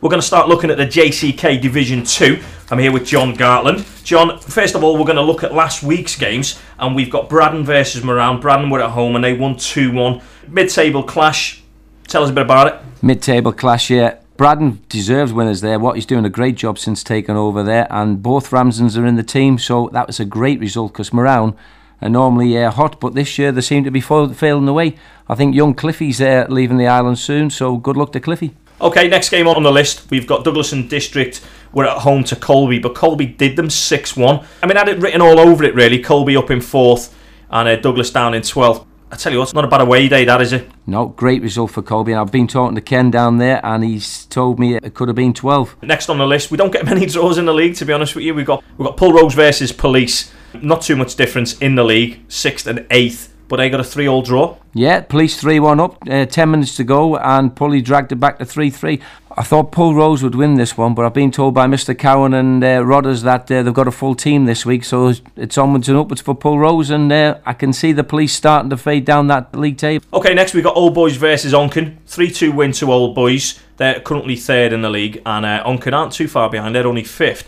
We're going to start looking at the JCK Division 2. I'm here with John Gartland. John, first of all, we're going to look at last week's games, and we've got Braddon versus Moran. Braddon were at home and they won 2-1. Mid-table clash. Tell us a bit about it. Mid-table clash, yeah. Braddon deserves winners there. He's doing a great job since taking over there, and both Ramsdens are in the team, so that was a great result because Moran are normally hot, but this year they seem to be failing away. I think young Cliffy's leaving the island soon, so good luck to Cliffy. Okay, next game on the list, we've got Douglas and District. We're at home to Colby, but Colby did them 6-1. I mean, I had it written all over it, really. Colby up in 4th and Douglas down in 12th. I tell you what, it's not a bad away day, that, is it? No, great result for Colby. And I've been talking to Ken down there, and he's told me it could have been 12. Next on the list, we don't get many draws in the league, to be honest with you. We've got Pulrose versus Police. Not too much difference in the league, 6th and 8th. But they got a 3-3 draw. Yeah, Police 3-1 up, 10 minutes to go, and Pulley dragged it back to 3-3. I thought Pulrose would win this one, but I've been told by Mr. Cowan and Rodders that they've got a full team this week, so it's onwards and upwards for Pulrose, and I can see the Police starting to fade down that league table. Okay, next we've got Old Boys versus Onken. 3-2 win to Old Boys. They're currently 3rd in the league, and Onken aren't too far behind. They're only 5th.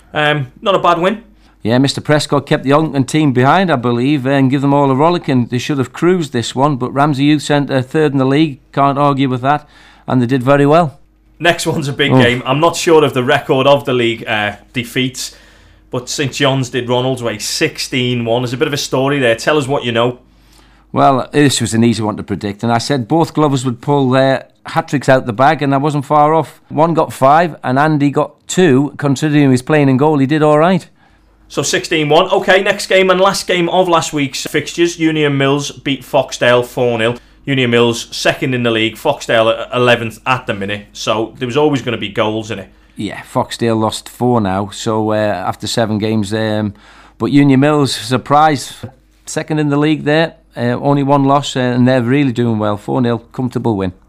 Not a bad win. Yeah, Mr. Prescott kept the Onken team behind, I believe, and give them all a rollicking. They should have cruised this one, but Ramsey Youth Centre 3rd in the league, can't argue with that, and they did very well. Next one's a big game. I'm not sure of the record of the league defeats, but St John's did Ronaldsway 16-1. There's a bit of a story there. Tell us what you know. Well, this was an easy one to predict, and I said both Glovers would pull their hat-tricks out the bag, and I wasn't far off. One got 5, and Andy got 2. Considering he was playing in goal, he did all right. So 16-1. Okay, next game and last game of last week's fixtures. Union Mills beat Foxdale 4-0. Union Mills 2nd in the league. Foxdale 11th at the minute. So there was always going to be goals in it. Yeah, Foxdale lost 4 now. So after 7 games, but Union Mills surprised 2nd in the league there. Only 1 loss, and they're really doing well. 4-0, comfortable win.